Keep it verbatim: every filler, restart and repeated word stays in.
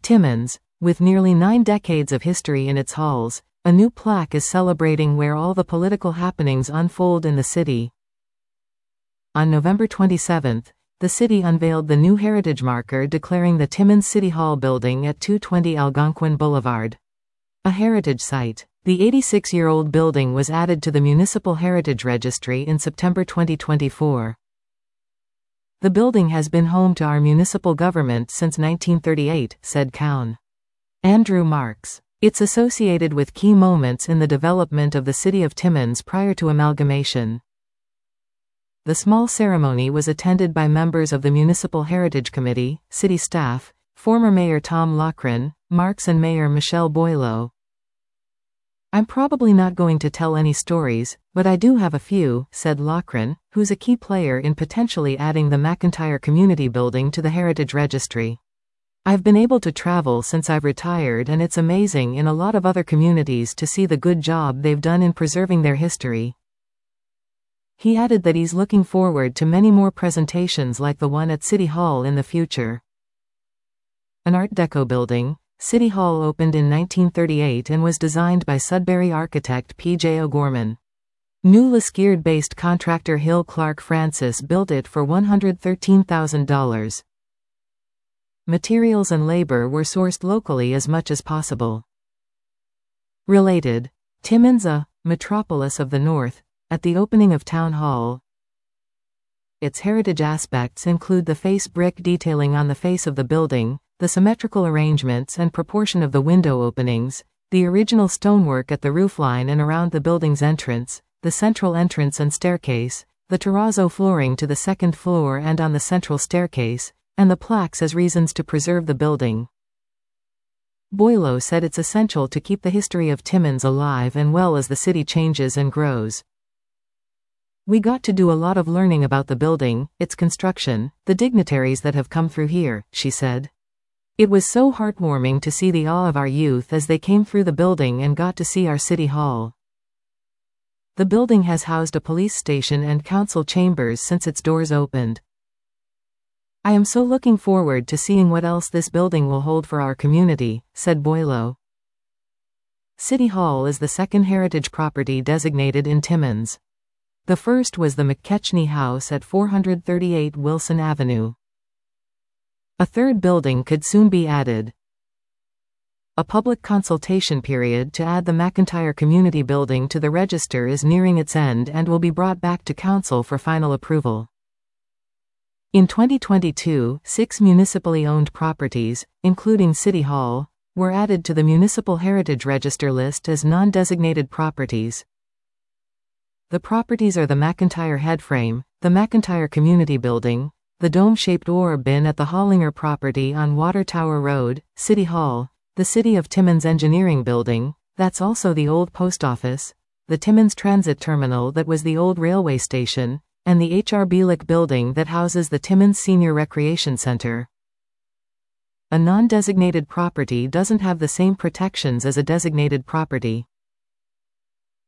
Timmins, with nearly nine decades of history in its halls, a new plaque is celebrating where all the political happenings unfold in the city. On November twenty-seventh, the city unveiled the new heritage marker declaring the Timmins City Hall building at two twenty Algonquin Boulevard a heritage site. The eighty-six-year-old building was added to the Municipal Heritage Registry in September twenty twenty-four. The building has been home to our municipal government since nineteen thirty-eight, said Coun. Andrew Marks. It's associated with key moments in the development of the city of Timmins prior to amalgamation. The small ceremony was attended by members of the Municipal Heritage Committee, city staff, former Mayor Tom Loughran, Marks and Mayor Michelle Boileau. I'm probably not going to tell any stories, but I do have a few, said Loughran, who's a key player in potentially adding the McIntyre Community Building to the Heritage Registry. I've been able to travel since I've retired, and it's amazing in a lot of other communities to see the good job they've done in preserving their history. He added that he's looking forward to many more presentations like the one at City Hall in the future. An Art Deco building, City Hall opened in nineteen thirty-eight and was designed by Sudbury architect P J O'Gorman. New Liskeard-based contractor Hill Clark Francis built it for one hundred thirteen thousand dollars. Materials and labor were sourced locally as much as possible. Related. Timmins, a metropolis of the North, at the opening of Town Hall. Its heritage aspects include the face brick detailing on the face of the building, the symmetrical arrangements and proportion of the window openings, the original stonework at the roofline and around the building's entrance, the central entrance and staircase, the terrazzo flooring to the second floor and on the central staircase, and the plaques as reasons to preserve the building. Boileau said it's essential to keep the history of Timmins alive and well as the city changes and grows. We got to do a lot of learning about the building, its construction, the dignitaries that have come through here, she said. It was so heartwarming to see the awe of our youth as they came through the building and got to see our city hall. The building has housed a police station and council chambers since its doors opened. I am so looking forward to seeing what else this building will hold for our community, said Boileau. City Hall is the second heritage property designated in Timmins. The first was the McKechnie House at four thirty-eight Wilson Avenue. A third building could soon be added. A public consultation period to add the McIntyre Community Building to the register is nearing its end and will be brought back to Council for final approval. In twenty twenty-two, six municipally owned properties, including City Hall, were added to the Municipal Heritage Register list as non-designated properties. The properties are the McIntyre Headframe, the McIntyre Community Building, the dome-shaped ore bin at the Hollinger property on Water Tower Road, City Hall, the City of Timmins Engineering Building, that's also the old post office, the Timmins Transit Terminal that was the old railway station, and the H R Bielik building that houses the Timmins Senior Recreation Center. A non-designated property doesn't have the same protections as a designated property.